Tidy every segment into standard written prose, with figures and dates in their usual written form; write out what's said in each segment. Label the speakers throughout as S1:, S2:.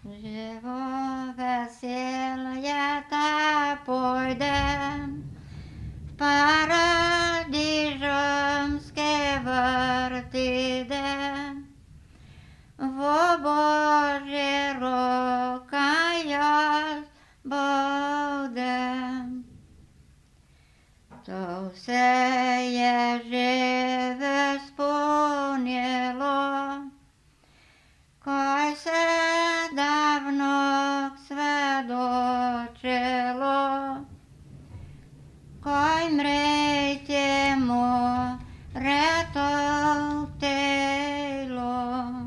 S1: Živo veselje ta pojdem, v paradižomske vrty idem, v Božje roka jaz bodem. To vse je že izpolnilo, kaj se davno svedočilo, kaj mretje more telo.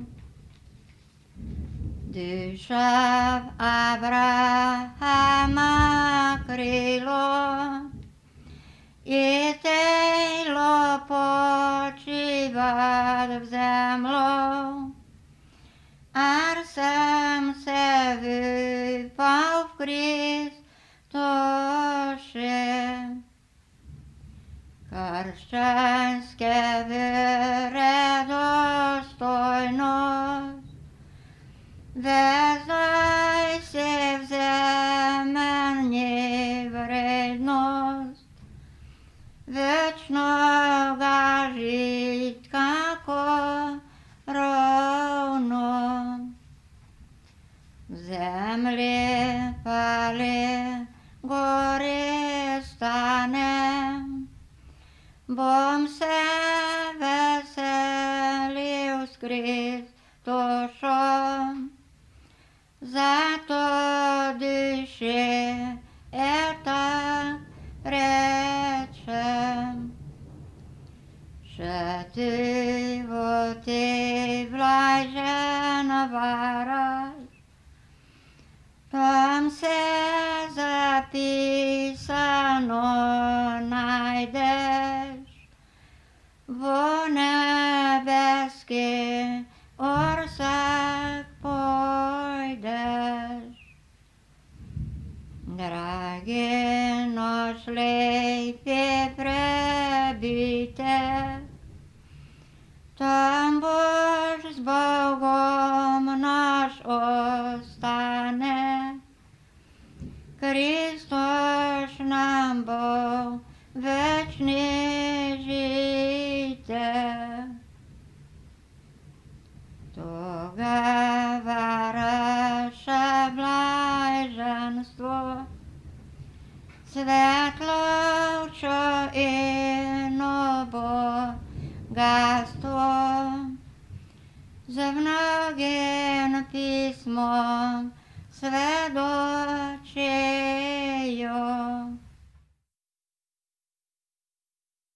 S1: Duša v Abrahama krilo, i telo počivat v zemljo, ar sem se vypal v Kristoše. Kršćanske vere dostojnost, vezaj se v zemlji vrednost, večnoga žitka rovno. V zemlji pali gori stanem, bom se veselil s Kristošom, zato duše tak rečem. Še ty vlajžen varaš, tam se zapisano najdeš, v nebeski orsek pojdeš. Dragi noč lepi prebite, tam boš z Bogom naš ostane. Kristus nam bo večni žite. Toga varaša blajženstvo, svetločo in bogatstvo, z mnogim pismom